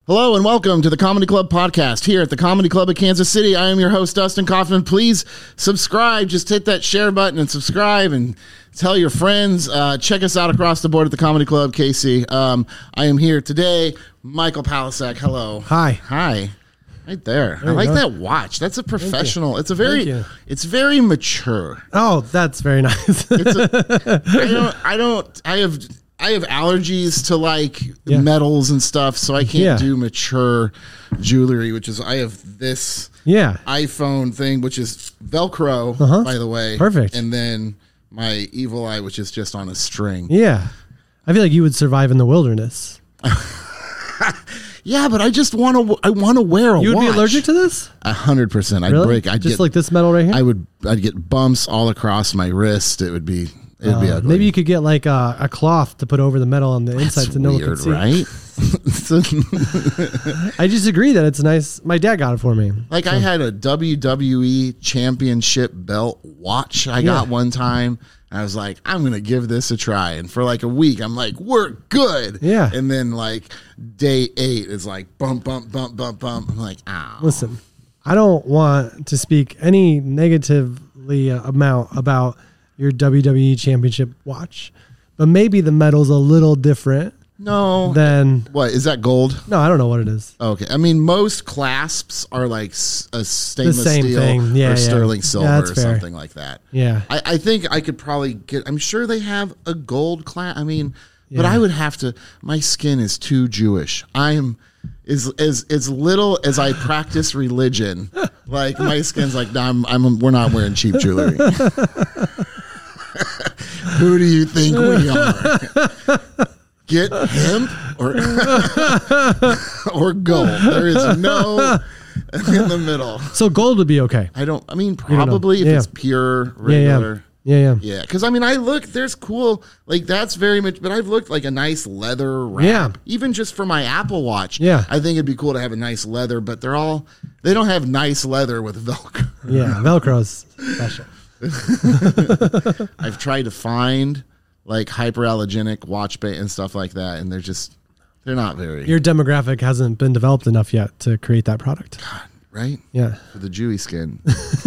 Hello and welcome to the Comedy Club podcast here at the Comedy Club of Kansas City. I am your host, Dustin Kaufman. Please subscribe. Just hit that share button and subscribe and tell your friends. Check us out across the board at the Comedy Club, KC. I am here today. Michael Palisak, hello. Hi. Hi. Right there. I like that watch. That's a professional. It's very mature. Oh, that's very nice. I have allergies to like metals and stuff, so I can't do mature jewelry, which is I have this iPhone thing, which is Velcro, by the way. Perfect. And then my Evil Eye, which is just on a string. Yeah. I feel like you would survive in the wilderness. Yeah, but I just want to wear a watch. You would be allergic to this? 100%. I'd really? break. Like this metal right here? I'd get bumps all across my wrist. It'd be ugly. Maybe you could get like a cloth to put over the metal on the inside so no one can see. Right? I just agree that it's nice. My dad got it for me. Like I had a WWE championship belt watch I got one time. I was like, I'm going to give this a try. And for like a week, I'm like, we're good. Yeah. And then like day 8 is like bump, bump, bump, bump, bump. I'm like, ow. Listen, I don't want to speak any negatively about your WWE championship watch, but maybe the metal's a little different. No. Then what is that gold? No, I don't know what it is. Okay. I mean, most clasps are like a stainless steel or sterling silver or something like that. Yeah. I think I could probably I'm sure they have a gold clasp. I mean, but I would have to, my skin is too Jewish. I am as little as I practice religion. Like my skin's like, no, we're not wearing cheap jewelry. Who do you think we are? Get hemp or gold. There is no in the middle. So gold would be okay. Probably if it's pure, regular. Yeah. Because there's cool, like that's very much, but I've looked like a nice leather wrap. Yeah. Even just for my Apple Watch. Yeah. I think it'd be cool to have a nice leather, but they don't have nice leather with Velcro. Yeah, Velcro's special. I've tried to find like hyperallergenic watch band and stuff like that, and they're not very. Your demographic hasn't been developed enough yet to create that product. God, right? Yeah. For the Jewy skin.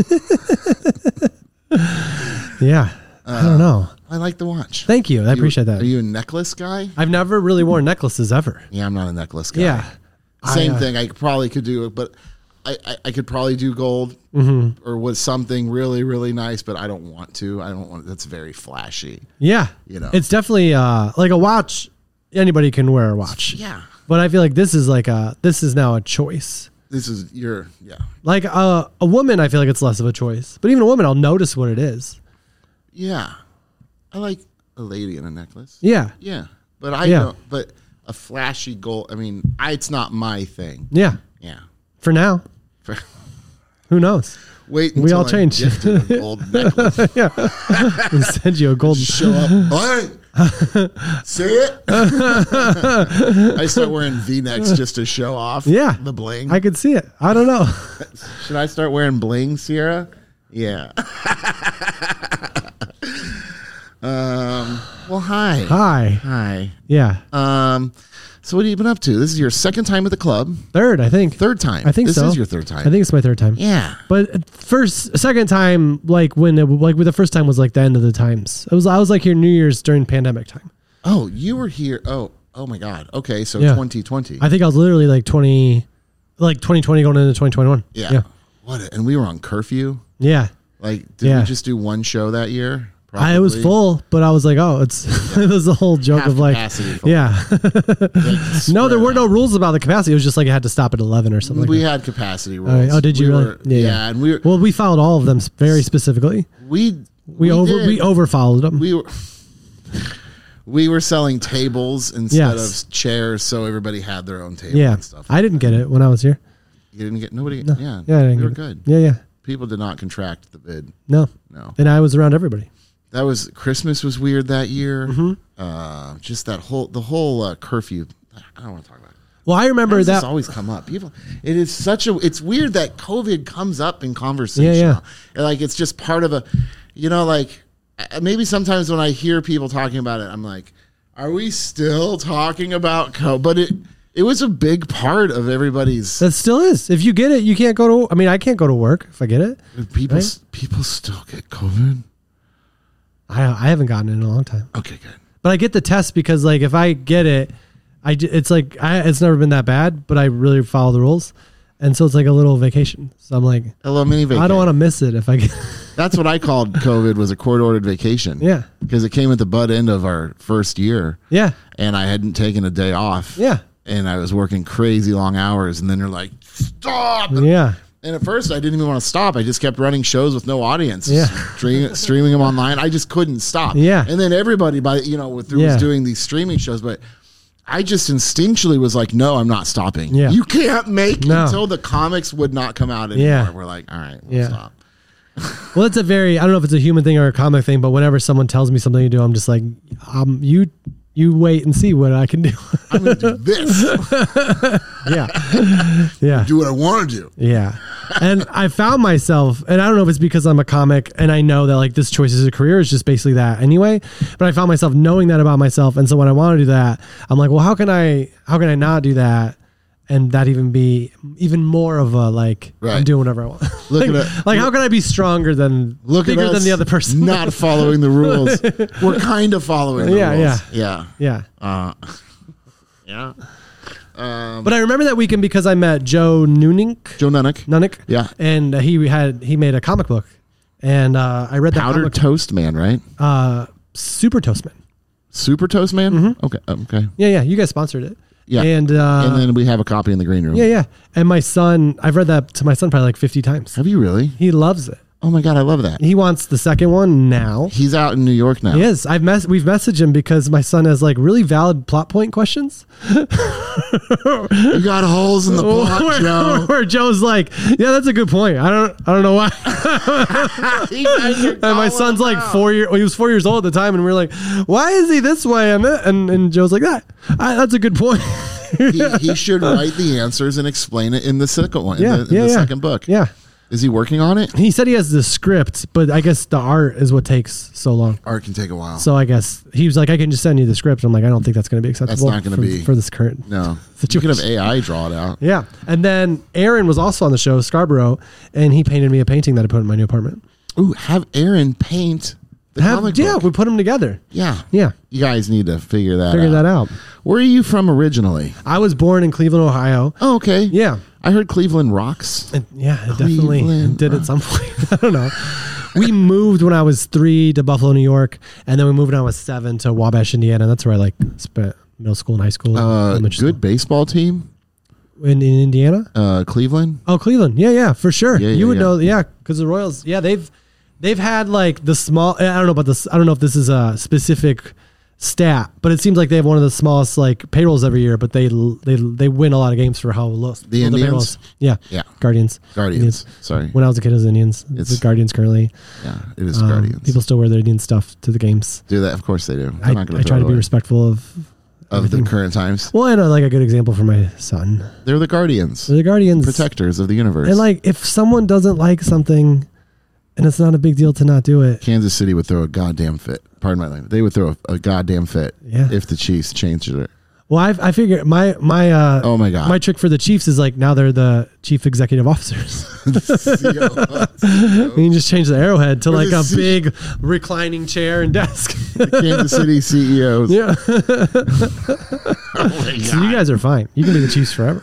Yeah. I don't know. I like the watch. Thank you. I appreciate that. Are you a necklace guy? I've never really worn necklaces ever. Yeah, I'm not a necklace guy. Yeah. Same thing. I probably could do it, but I could probably do gold or with something really, really nice, but I don't want to. That's very flashy. Yeah. It's definitely like a watch. Anybody can wear a watch. Yeah. But I feel like this is now a choice. This is like a woman. I feel like it's less of a choice, but even a woman, I'll notice what it is. Yeah. I like a lady in a necklace. Yeah. Yeah. But don't, but a flashy gold. I mean, it's not my thing. Yeah. Yeah. For now. Who knows? Wait until we all change. Gifted a gold necklace. Yeah. We send you a gold. Show up. See it? I start wearing V-necks just to show off the bling. I could see it. I don't know. Should I start wearing bling, Sierra? Yeah. Well, hi. Hi. Yeah. So what have you been up to? This is your second time at the club. Third, I think. Third time. I think this so. This is your third time. I think it's my third time. Yeah. But second time, the first time was like the end of the times. I was like here New Year's during pandemic time. Oh, you were here. Oh my God. Okay, so 2020. I think I was literally like 2020 going into 2021. Yeah. And we were on curfew. Yeah. Like, did we just do one show that year? It was full, but I was like, it was the whole joke of like, no, there were no rules about the capacity. It was just like it had to stop at 11 or something. We had capacity rules. Oh, did you really? Yeah. And we followed all of them very specifically. We overfollowed them. We were selling tables instead of chairs, so everybody had their own table and stuff. I didn't get it when I was here. You didn't get nobody. No. Yeah, we were good. Yeah. People did not contract the vid. No. And I was around everybody. Christmas was weird that year. Mm-hmm. Just the whole curfew. I don't want to talk about it. Well, I remember that always come up. It's weird that COVID comes up in conversation. Yeah. Like it's just part of maybe sometimes when I hear people talking about it, I'm like, are we still talking about COVID? But It was a big part of everybody's. That still is. If you get it, you can't go to. I mean, I can't go to work if I get it. People right? people still get COVID. I haven't gotten it in a long time. Okay, good. But I get the test because like if I get it, it's like it's never been that bad. But I really follow the rules, and so it's like a little vacation. So I'm like, A little mini vacation. I don't want to miss it if I get. That's what I called COVID, was a court-ordered vacation. Yeah. Because it came at the butt end of our first year. Yeah. And I hadn't taken a day off. Yeah. And I was working crazy long hours. And then they're like, stop. Yeah. And at first, I didn't even want to stop. I just kept running shows with no audience. Yeah. Streaming them online. I just couldn't stop. Yeah. And then everybody, was doing these streaming shows. But I just instinctually was like, no, I'm not stopping. Yeah. You can't make No. until the comics would not come out anymore. Yeah. We're like, all right, we'll stop. Well, it's I don't know if it's a human thing or a comic thing, but whenever someone tells me something to do, I'm just like, you wait and see what I can do. I'm going to do this. Yeah. Yeah. Do what I want to do. Yeah. And I found myself, and I don't know if it's because I'm a comic and I know that like this choice as a career is just basically that anyway, but I found myself knowing that about myself. And so when I want to do that, I'm like, well, how can I not do that? And that even be even more of a like, Right. I'm doing whatever I want. Look like, at it. like how can I be stronger than bigger than the other person? Not following the rules. We're kind of following the rules. Yeah. Yeah. Yeah. But I remember that weekend because I met Joe Nunnick. Joe Nunnick. Yeah. And he made a comic book, and I read that Powdered Toast Man, right? Super Toast Man. Super Toast Man? Mm-hmm. Okay. Yeah. You guys sponsored it. Yeah. And then we have a copy in the green room. Yeah. And my son, I've read that to my son probably like 50 times. Have you really? He loves it. Oh my God, I love that. He wants the second one now. He's out in New York now. He is. We've messaged him because my son has like really valid plot point questions. You got holes in the plot, Joe. Where Joe's like, yeah, that's a good point. I don't know why. And my son's like 4 years. Well, he was 4 years old at the time, and we were like, why is he this way? And Joe's like, that's a good point. he should write the answers and explain it in the second one. In the second book. Yeah. Is he working on it? He said he has the script, but I guess the art is what takes so long. Art can take a while. So I guess he was like, I can just send you the script. I'm like, I don't think that's going to be acceptable. That's not going to be for this current. No. situation. You could have AI draw it out. Yeah. And then Aaron was also on the show, Scarborough, and he painted me a painting that I put in my new apartment. Ooh, have Aaron paint the comic book. We put them together. Yeah. Yeah. You guys need to figure that out. Where are you from originally? I was born in Cleveland, Ohio. Oh, okay. Yeah. I heard Cleveland rocks. It definitely did at some point. I don't know. We moved when I was 3 to Buffalo, New York, and then we moved when I was 7 to Wabash, Indiana. That's where I spent middle school and high school. Good baseball team in Indiana. Cleveland. Oh, Cleveland. Yeah, for sure. You would know. Yeah, because the Royals. Yeah, they've had like the small. I don't know about this. I don't know if this is a specific stat, but it seems like they have one of the smallest like payrolls every year. But they win a lot of games for how low the Indians. Yeah. Guardians. Indians. Sorry. When I was a kid, it was Indians. It's the Guardians currently. Yeah, it is Guardians. People still wear their Indian stuff to the games. Do that? Of course they do. I try to be respectful of the current times. Well, and like a good example for my son. They're the Guardians. They're the Guardians, protectors of the universe. And like, if someone doesn't like something, and it's not a big deal to not do it, Kansas City would throw a goddamn fit. Pardon my language. They would throw a goddamn fit if the Chiefs changed it. Well, I figure my oh my God, my trick for the Chiefs is like now they're the chief executive officers. You can just change the arrowhead to like a big reclining chair and desk. The Kansas City CEOs. Yeah. Oh my God. So you guys are fine. You can be the Chiefs forever.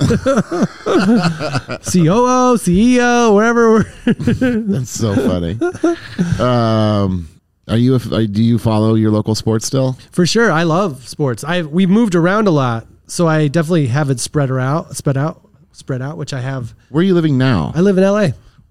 COO, CEO, wherever. That's so funny. Do you follow your local sports still? For sure. I love sports. We've moved around a lot, so I definitely have it spread out, which I have. Where are you living now? I live in LA.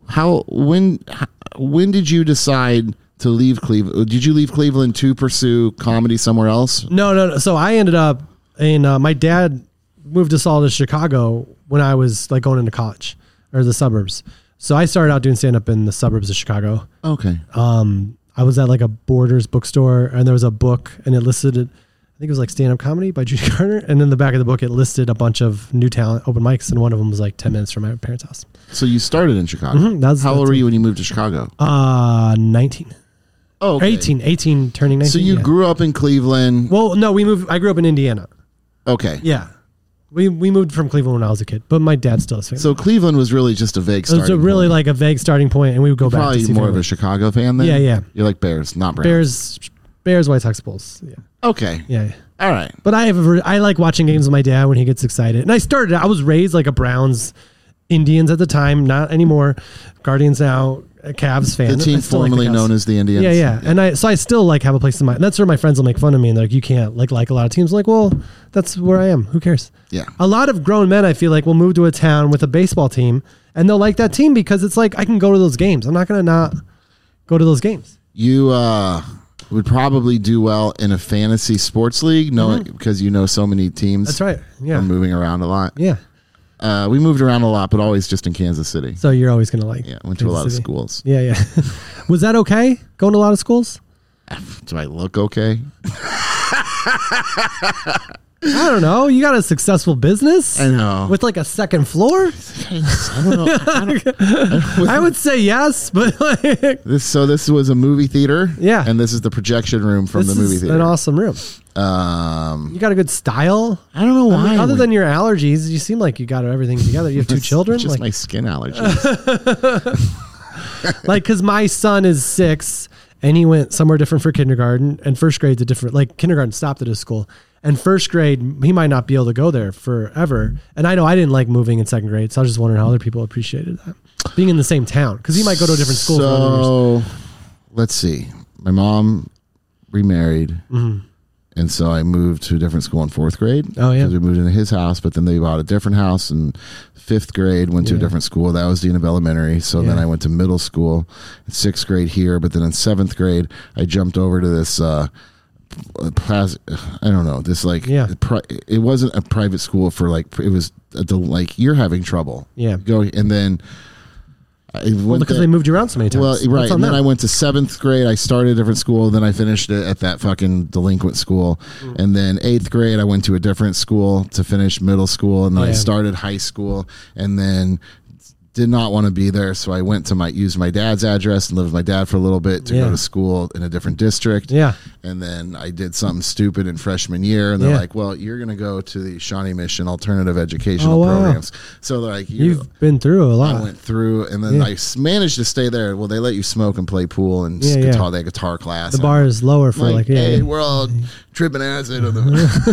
When did you decide to leave Cleveland? Did you leave Cleveland to pursue comedy somewhere else? No. So I ended up my dad moved us all to Chicago when I was like going into college or the suburbs. So I started out doing stand up in the suburbs of Chicago. Okay. I was at like a Borders bookstore, and there was a book, and it listed, I think it was like stand-up comedy by Judy Garner, and in the back of the book, it listed a bunch of new talent open mics, and one of them was like 10 minutes from my parents' house. So you started in Chicago. Mm-hmm. How old were you when you moved to Chicago? 19. Oh, okay. 18 turning 19. So you grew up in Cleveland. Well, no, I grew up in Indiana. Okay. Yeah. We moved from Cleveland when I was a kid, but my dad's still a fan. So Cleveland was really just a vague It was starting really point. like a vague starting point, and we would go back to Probably see more of family. a Chicago fan then? Yeah, yeah. You're like Bears, not Browns. Bears, White Sox, Bulls. Yeah, Okay. yeah. All right. But I like watching games with my dad when he gets excited. And I was raised like a Browns, Indians at the time, not anymore. Guardians now, a Cavs fan. The team I still like formerly Cavs. known as the Indians. Yeah. And I still like have a place in my. And that's where my friends will make fun of me and they're like, you can't like a lot of teams. I'm like, well, that's where I am. Who cares? Yeah. A lot of grown men, I feel like, will move to a town with a baseball team and they'll like that team because it's like I can go to those games. I'm not going to not go to those games. You would probably do well in a fantasy sports league, because you know so many teams. That's right. Yeah. Are moving around a lot. Yeah. We moved around a lot, but always just in Kansas City. So you're always going to like. Yeah, went to a Kansas lot of City. schools. Yeah. Was that okay? Going to a lot of schools? Do I look okay? I don't know. You got a successful business? I know. With like a second floor? I don't know. I would say yes, but like, This was a movie theater. Yeah. And this is the projection room from this the movie is theater. an awesome room. You got a good style. I don't know why. Other than your allergies, you seem like you got everything together. You have two children. Just Like, my skin allergies. because my son is 6 and he went somewhere different for kindergarten, and first grade's a different, like kindergarten stopped at his school. And first grade, he might not be able to go there forever. And I know I didn't like moving in second grade, so I was just wondering how other people appreciated that. Being in the same town, because he might go to a different school. for other years. So let's see. My mom remarried. Mm-hmm. And so I moved to a different school in 4th grade. Oh, yeah. Because we moved into his house, but then they bought a different house in 5th grade, went to a Yeah. different school. That was Dean of Elementary. So then Yeah. I went to middle school in 6th grade here. But then in 7th grade, I jumped over to this, I don't know, this like, Yeah. it wasn't a private school for like, it was like, you're having trouble. Yeah. Go. And then I went Well, because there- they moved you around so many times. well, right. That's on And then them. I went to 7th grade. I started a different school. Then I finished it at that fucking delinquent school. And then 8th grade, I went to a different school to finish middle school. And then I Yeah. started high school. And then did not want to be there. So I went to used my dad's address and lived with my dad for a little bit to Yeah. go to school in a different district. Yeah. And then I did something stupid in freshman year. And they're Yeah. like, well, you're going to go to the Shawnee Mission alternative educational Oh, wow. programs. So they're like, You've been through a lot. I went through, and then Yeah. I managed to stay there. Well, they let you smoke and play pool and Yeah, guitar. yeah. They had guitar class. The And bar is lower for I'm like, hey, yeah. we're all tripping acid on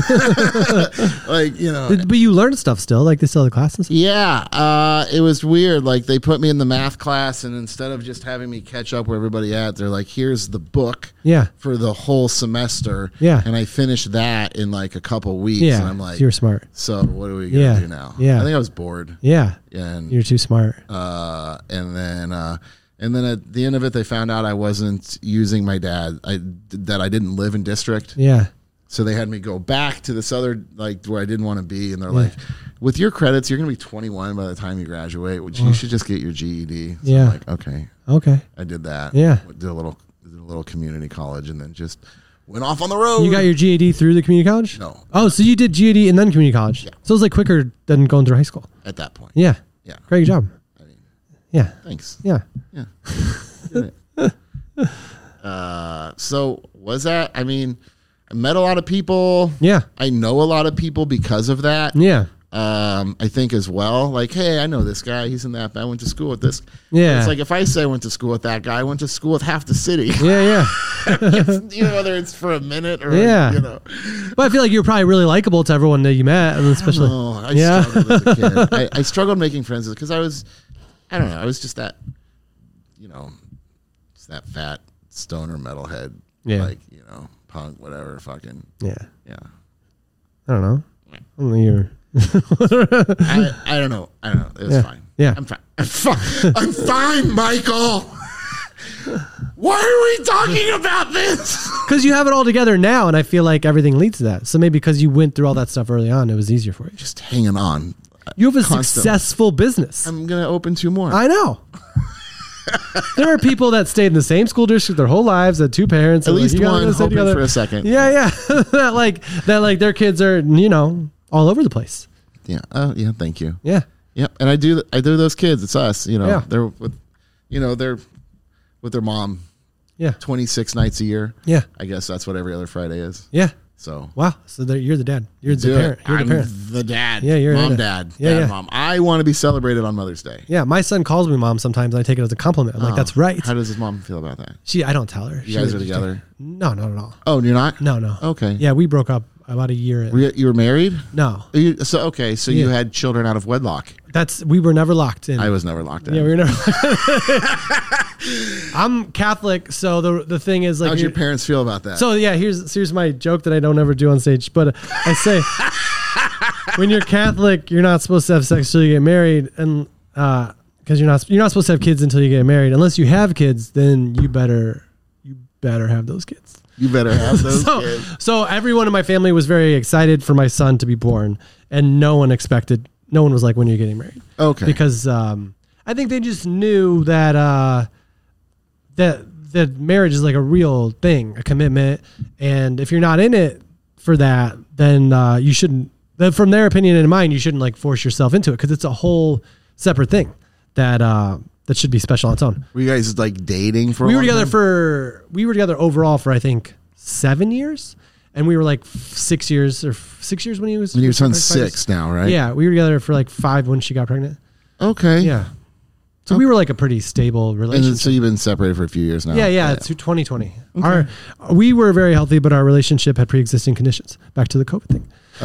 the like, you know. But you learned stuff still, like they still have the classes. Yeah, it was weird. Like they put me in the math class, and instead of just having me catch up where everybody at, they're like, "Here's the book Yeah. for the whole semester." Yeah. and I finished that in like a couple weeks. Yeah. and I'm like, so you're smart. "So what are we gonna Yeah. do now?" Yeah. I think I was bored, Yeah. and You're too smart. and then at the end of it, they found out I wasn't using my dad. That I didn't live in district. Yeah. So they had me go back to this other, like, where I didn't want to be. And they're like, with your credits, you're going to be 21 by the time you graduate, which you should just get your GED. So Yeah. I'm like, okay. Okay. I did that. Yeah. Did a little community college and then just went off on the road. You got your GED through the community college? No. Oh, so you did GED and then community college. Yeah. So it was like quicker than going through high school. At that point. Yeah. Yeah. Great job. I mean, Yeah. thanks. Yeah. Yeah. Did it. So was that, I mean, I met a lot of people. Yeah. I know a lot of people because of that. Yeah. I think as well, like, hey, I know this guy. He's in that. I went to school with this. Yeah. It's like if I say I went to school with that guy, I went to school with half the city. Yeah. You know, whether it's for a minute or Yeah. you know. But I feel like you're probably really likable to everyone that you met, and especially. I Yeah. struggled as a kid. I struggled making friends because I was just that, you know, just that fat stoner metalhead. Yeah. Like, you know, punk, whatever, fucking. Yeah. Yeah. I don't know. I don't know you're. I don't know. It was Yeah. fine. Yeah. I'm fine. I'm fine, Michael. Why are we talking about this? Because you have it all together now, and I feel like everything leads to that. So maybe because you went through all that stuff early on, it was easier for you. Just hanging on. You have a Constantly. successful business. I'm gonna open 2 more. I know. There are people that stayed in the same school district their whole lives, had 2 parents. At and least you gotta one. stay Hoping together. for a second. Yeah. that like their kids are, you know, all over the place. Yeah. Oh, yeah. Thank you. Yeah. Yep. And I do those kids. It's us. You know. Yeah. They're with their mom. Yeah. 26 nights a year. Yeah. I guess that's what every other Friday is. Yeah. So wow. So you're the dad. You're the parent. You're the parent. The dad. Yeah, you're mom, it. dad. Yeah, dad, mom. I want to be celebrated on Mother's Day. Yeah, my son calls me mom sometimes, and I take it as a compliment. I'm like, that's right. How does his mom feel about that? I don't tell her. You guys are together? No, not at all. Oh, you're not? No. Okay. Yeah, we broke up about a year in. You were married? No. So you had children out of wedlock. We were never locked in. I was never locked in. Yeah, we were never I'm Catholic, so the thing is, like, how'd your parents feel about that? So yeah, here's my joke that I don't ever do on stage, but I say when you're Catholic, you're not supposed to have sex till you get married, and because you're not supposed to have kids until you get married. Unless you have kids, then you better have those kids. You better have those kids. So everyone in my family was very excited for my son to be born, and no one was like, when are you getting married? Okay. Because I think they just knew that that marriage is like a real thing, a commitment, and if you're not in it for that, then you shouldn't. From their opinion and mine, you shouldn't like force yourself into it because it's a whole separate thing that should be special on its own. Were you guys like dating for? We were together overall for I think 7 years, and we were like 6 years when he was. When your son's 6 now, right? Yeah, we were together for like 5 when she got pregnant. Okay. Yeah. So we were like a pretty stable relationship. And so you've been separated for a few years now. Yeah. It's 2020. Okay. We were very healthy, but our relationship had pre-existing conditions. Back to the COVID thing.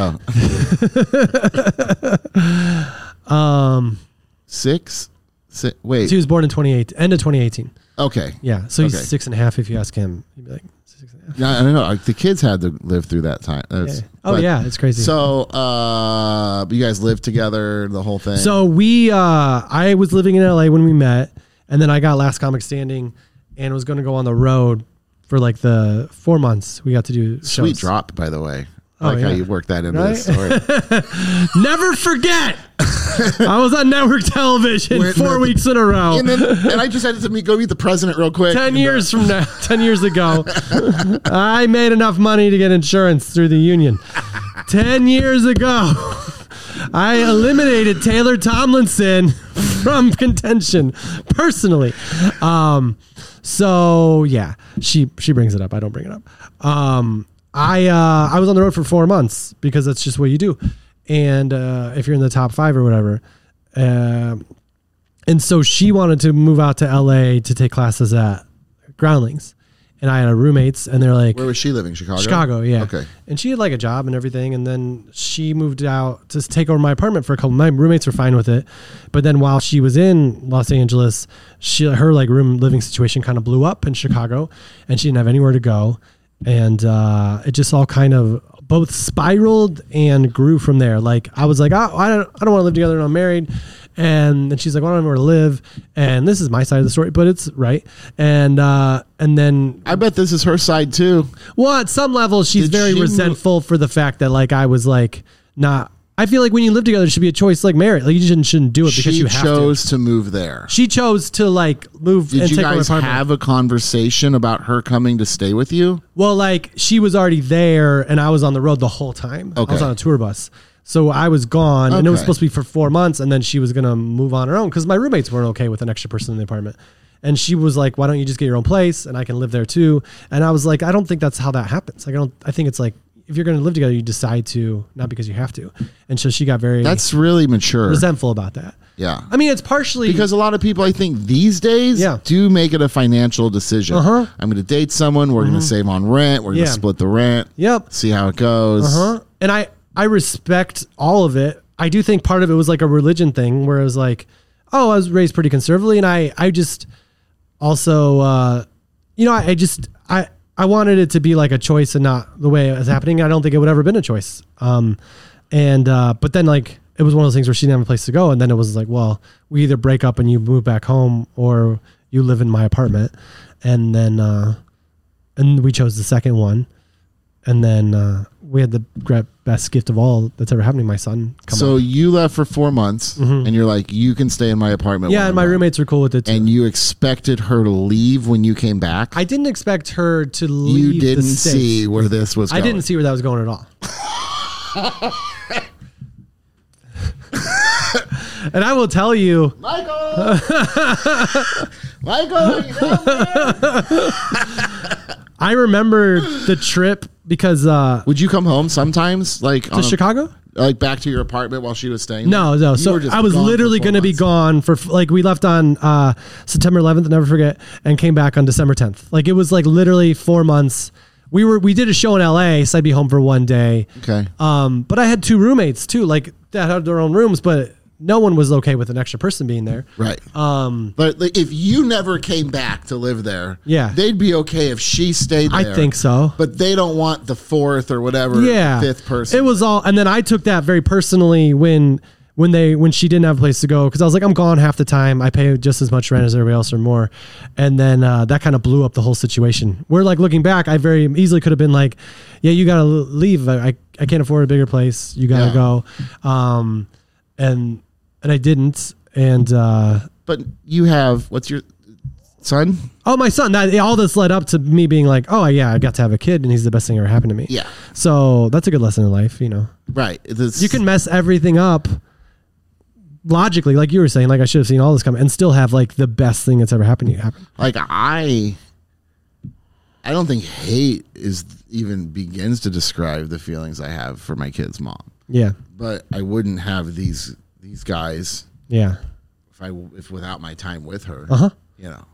Oh. 6? Wait. So he was born in end of 2018. Okay. Yeah. So he's 6.5. If you ask him, he'd be like 6.5. Yeah, I don't know. Like, the kids had to live through that time. It's crazy. So, you guys lived together, the whole thing. So I was living in LA when we met, and then I got Last Comic Standing, and was going to go on the road for like the 4 months. We got to do shows. Sweet drop, by the way. I like how you worked that into the story. Never forget. I was on network television 4 weeks in a row. And I just had to go meet the president real quick. 10 years ago, I made enough money to get insurance through the union. 10 years ago, I eliminated Taylor Tomlinson from contention personally. So yeah, she brings it up. I don't bring it up. I was on the road for 4 months because that's just what you do. And if you're in the top 5 or whatever. And so she wanted to move out to LA to take classes at Groundlings. And I had roommates, and they're like... Where was she living? Chicago? Chicago, yeah. Okay. And she had like a job and everything. And then she moved out to take over my apartment for a couple. My roommates were fine with it. But then while she was in Los Angeles, her like living situation kind of blew up in Chicago, and she didn't have anywhere to go. And it just all kind of both spiraled and grew from there. Like I was like, I don't want to live together and I'm married. And then she's like, well, I don't know where to live. And this is my side of the story, but it's right. And then I bet this is her side too. Well, at some level, she's very resentful for the fact that like I was like not. I feel like when you live together, it should be a choice like marriage. Like you shouldn't do it because you have to. She chose to move there. She chose to like move. Did and you take guys have a conversation about her coming to stay with you? Well, like she was already there, and I was on the road the whole time. Okay. I was on a tour bus, so I was gone, and it was supposed to be for 4 months, and then she was gonna move on her own because my roommates weren't okay with an extra person in the apartment. And she was like, "Why don't you just get your own place, and I can live there too?" And I was like, "I don't think that's how that happens. Like, I think it's like." If you're going to live together, you decide to, not because you have to. And so she got that's really mature, resentful about that. Yeah. I mean, it's partially because a lot of people, I think these days do make it a financial decision. I'm going to date someone. We're going to save on rent. We're going to split the rent. Yep. See how it goes. And I respect all of it. I do think part of it was like a religion thing where it was like, oh, I was raised pretty conservatively. And I just also, I wanted it to be like a choice and not the way it was happening. I don't think it would ever been a choice. But then like, it was one of those things where she didn't have a place to go. And then it was like, well, we either break up and you move back home or you live in my apartment. And then, and we chose the second one. And then, we had the best gift of all that's ever happened to my son. So you left for 4 months and you're like, you can stay in my apartment. Yeah. And my roommates were cool with it too. And you expected her to leave when you came back? I didn't expect her to leave. You didn't see where this was going. I didn't see where that was going at all. And I will tell you, Michael, Michael, are you down there? I remember the trip because Would you come home sometimes, like to Chicago? like back to your apartment while she was staying? No. You So were just I was gone for literally 4 going to be months. gone for like we left on September 11th, never forget, and came back on December 10th. Like it was like literally 4 months. We did a show in LA, so I'd be home for one day. Okay. But I had 2 roommates too, like that had their own rooms, but no one was okay with an extra person being there. Right. But like, if you never came back to live there, Yeah. they'd be okay if she stayed there. I think so. But they don't want the 4th or whatever, Yeah. 5th person. It was all, and then I took that very personally when she didn't have a place to go, because I was like, I'm gone half the time. I pay just as much rent as everybody else or more, and then that kind of blew up the whole situation. Where like looking back, I very easily could have been like, yeah, you gotta leave. I can't afford a bigger place. You gotta go, and I didn't. And But you have, what's your son? oh, my son. All this led up to me being like, oh yeah, I got to have a kid, and he's the best thing ever happened to me. Yeah. So that's a good lesson in life, you know. Right. You can mess everything up logically, like you were saying, like I should have seen all this coming, and still have like the best thing that's ever happened to you happen. Like I don't think hate even begins to describe the feelings I have for my kid's mom. Yeah. But I wouldn't have these guys Yeah. if without my time with her. Uh-huh. You know.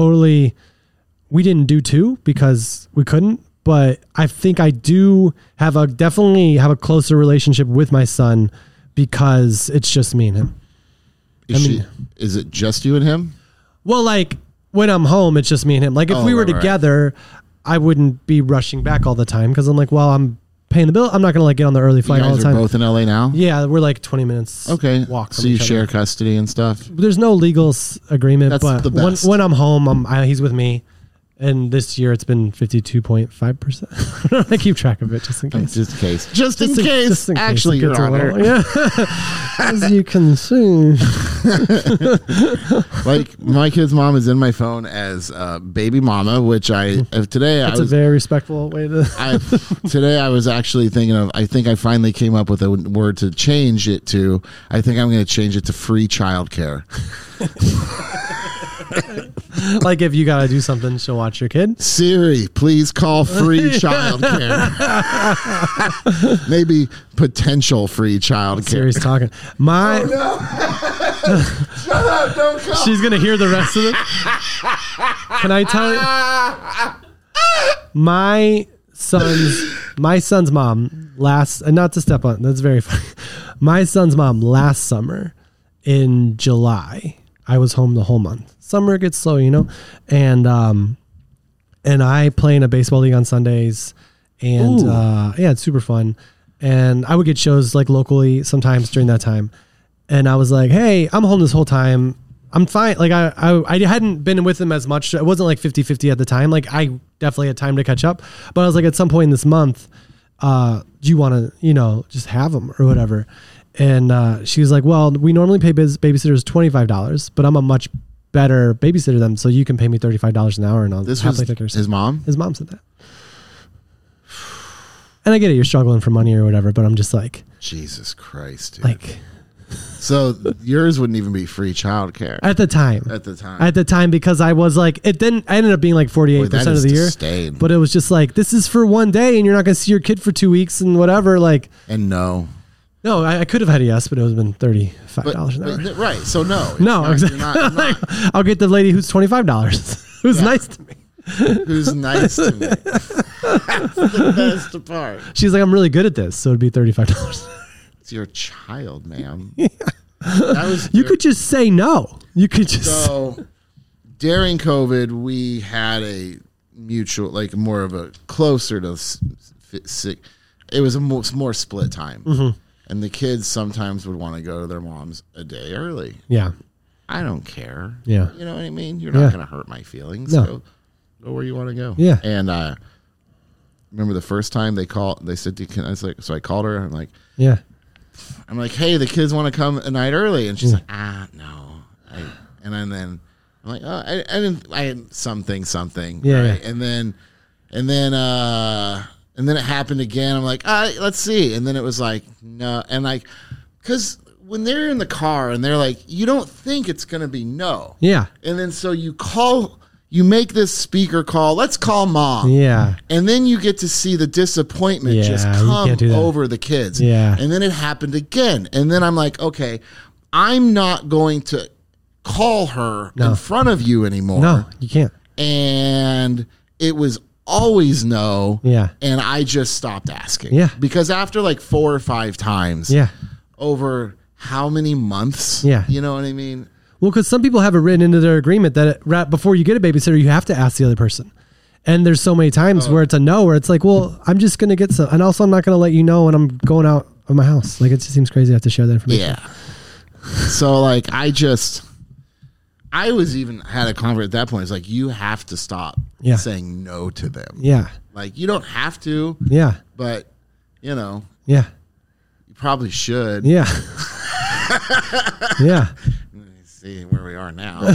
We didn't do 2 because we couldn't, but I think I do definitely have a closer relationship with my son because it's just me and him. Is it just you and him? Well, like when I'm home, it's just me and him. Like if we were together, I wouldn't be rushing back all the time because I'm like, well, I'm paying the bill. I'm not going to like get on the early You flight all guys the are time. both in LA now? Yeah, we're like 20 minutes walk. So you share custody and stuff? There's no legal agreement, That's but the best. when I'm home, he's with me. And this year it's been 52.5%. I keep track of it just in case. Just in case. Just in case. Actually, it Your gets a Honor. little- yeah. As you can see. Like my kid's mom is in my phone as baby mama, which That's a very respectful way to. Today I was actually thinking of, I think I finally came up with a word to change it to. I think I'm going to change it to free childcare. Like if you got to do something, she'll watch your kid. Siri, please call free childcare. Maybe potential free childcare. Siri's talking. Shut up, don't call. She's going to hear the rest of it. Can I tell you? My son's mom not to step on, that's very funny. My son's mom last summer in July, I was home the whole month. Summer gets slow, you know, and I play in a baseball league on Sundays, and yeah, it's super fun. And I would get shows like locally sometimes during that time, and I was like, hey, I'm home this whole time. I'm fine. Like I hadn't been with him as much. It wasn't like 50-50 at the time. Like I definitely had time to catch up, but I was like, at some point in this month, do you want to, you know, just have him or whatever? And she was like, well, we normally pay babysitters $25, but I'm a much better babysitter than them, so you can pay me $35 an hour, and I'll happily take care of his mom? His mom said that. And I get it, you're struggling for money or whatever, but I'm just like, Jesus Christ, dude. like, so yours wouldn't even be free childcare at the time. Because I was like, I ended up being like 48% of the year. Disdain. But it was just like, this is for one day, and you're not going to see your kid for 2 weeks and whatever. Like, and no, I could have had a yes, but it would have been $35 an hour. Right. So no. Exactly. You're not. I'll get the lady who's $25, who's nice to me. Who's nice to me. That's the best part. She's like, I'm really good at this, so it'd be $35. It's your child, ma'am. You could just say no. You could just. So during COVID, we had a mutual, like more of a closer to sick. It was a more split time. Mm-hmm. And the kids sometimes would want to go to their moms a day early. Yeah. I don't care. Yeah. You know what I mean? You're not going to hurt my feelings. No. Go where you want to go. Yeah. And remember the first time they said, I was like, so I called her. I'm like, hey, the kids want to come a night early. And she's like, no. And then I'm like, oh, I had something. Yeah. Right? Yeah. And then it happened again. I'm like, let's see. And then it was like, no. And like, because when they're in the car and they're like, you don't think it's going to be no. Yeah. And then so you call you make this speaker call. Let's call mom. Yeah. And then you get to see the disappointment just Yeah, you come can't do that. over the kids. Yeah. And then it happened again. And then I'm like, okay, I'm not going to call her in front of you anymore. No, you can't. And it was always no. Yeah. And I just stopped asking. Yeah. Because after like 4 or 5 times Yeah. over how many months? Yeah. You know what I mean? Well, because some people have it written into their agreement that right before you get a babysitter, you have to ask the other person. And there's so many times where it's a no, where it's like, well, I'm just going to get some. And also, I'm not going to let you know when I'm going out of my house. Like, it just seems crazy to have to share that information. Yeah. So, like, I was even had a convert at that point. It's like, you have to stop saying no to them. Yeah. Like, you don't have to. Yeah. But, you know. Yeah. You probably should. Yeah. Yeah. See where we are now.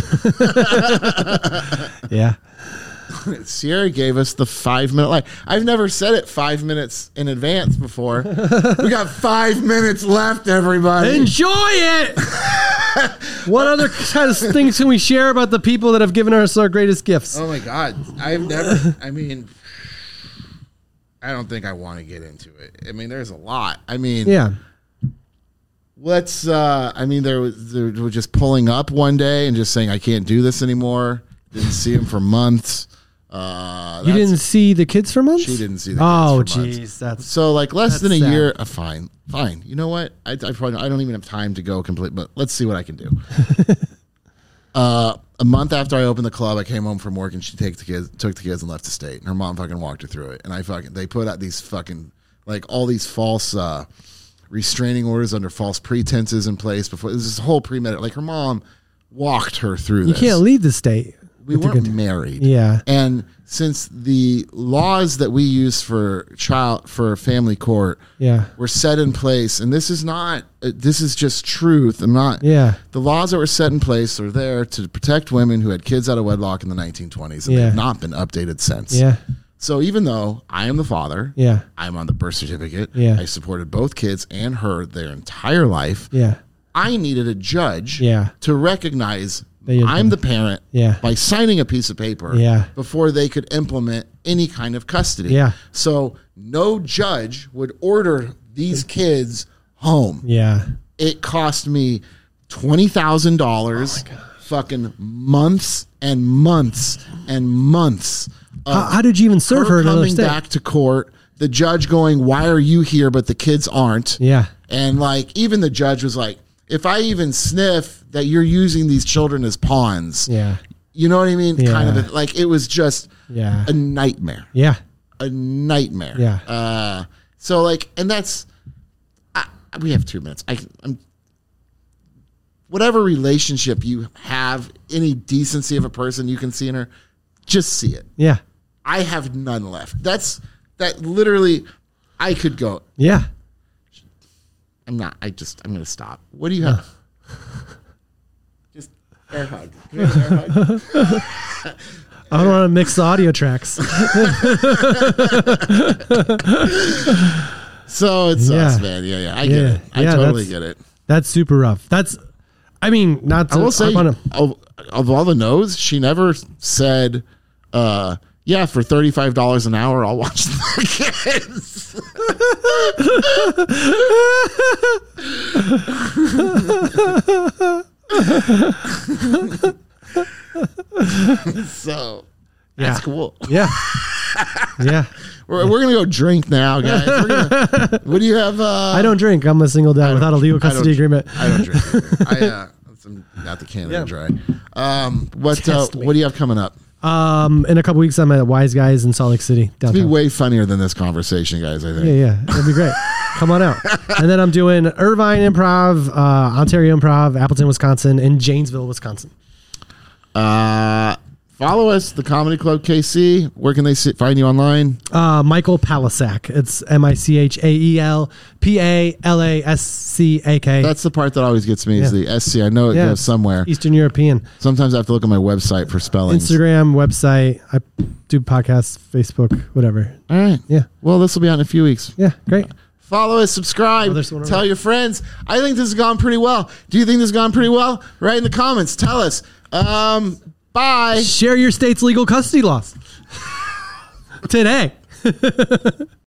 Yeah. Sierra gave us the 5-minute line. I've never said it 5 minutes in advance before. We got 5 minutes left, everybody. Enjoy it. What other kind of things can we share about the people that have given us our greatest gifts? Oh my God. I don't think I want to get into it. I mean, there's a lot. I mean, Yeah. they were just pulling up one day and just saying, I can't do this anymore. Didn't see him for months. You didn't see the kids for months? She didn't see the kids for months. Jeez. That's So like less than a sad. year. Fine. You know what? I don't even have time to go complete, but let's see what I can do. A month after I opened the club, I came home from work and she took the kids and left the state. And her mom fucking walked her through it. And they put out these fucking, like, all these false restraining orders under false pretenses in place before. This is whole premeditated. Like, her mom walked her through You this. can't leave the state. We weren't married. Yeah. And since the laws that we use for family court Yeah. were set in place, and this is just truth. Yeah. The laws that were set in place are there to protect women who had kids out of wedlock in the 1920s, and Yeah. they've not been updated since. Yeah. So even though I am the father, Yeah. I'm on the birth certificate, Yeah. I supported both kids and her their entire life, Yeah. I needed a judge Yeah. to recognize That you're I'm the parent Yeah. by signing a piece of paper Yeah. before they could implement any kind of custody. Yeah. So no judge would order these kids home. Yeah. It cost me $20,000, fucking months and months and months. How did you even serve her in another coming state? back to court, the judge going, why are you here but the kids aren't? Yeah. And like, even the judge was like, if I even sniff that you're using these children as pawns, Yeah. you know what I mean? Yeah. Kind of like, it was just Yeah. a nightmare. Yeah. A nightmare. Yeah. So like, and that's, we have 2 minutes. I'm whatever relationship you have, any decency of a person you can see in her, just see it. Yeah. I have none left. That literally, I could go. Yeah. I'm going to stop. What do you have? Just air hug. Can I have an air hug? I don't want to mix the audio tracks. So it sucks, man. Yeah. I get it. I totally get it. That's super rough. Not to. I will say, of all the no's, she never said, yeah, for $35 an hour, I'll watch the kids. So that's cool. Yeah. Yeah. We're gonna go drink now, guys. What do you have? I don't drink. I'm a single dad without a legal custody agreement. I don't drink either. I'm got the Canada Dry. What do you have coming up? In a couple weeks, I'm at Wise Guys in Salt Lake City It'll be downtown. way funnier than this conversation, guys. I think. Yeah, it'll be great. Come on out. And then I'm doing Irvine Improv, Ontario Improv, Appleton, Wisconsin, and Janesville, Wisconsin. Follow us, the Comedy Club KC. Where can they find you online? Michael Palasak. It's MichaelPalasak. That's the part that always gets me is the SC. I know it goes somewhere. Eastern European. Sometimes I have to look at my website for spelling. Instagram, website. I do podcasts, Facebook, whatever. All right. Yeah. Well, this will be out in a few weeks. Yeah, great. Follow us, subscribe, tell your friends. I think this has gone pretty well. Do you think this has gone pretty well? Write in the comments. Tell us. Bye. Share your state's legal custody laws today.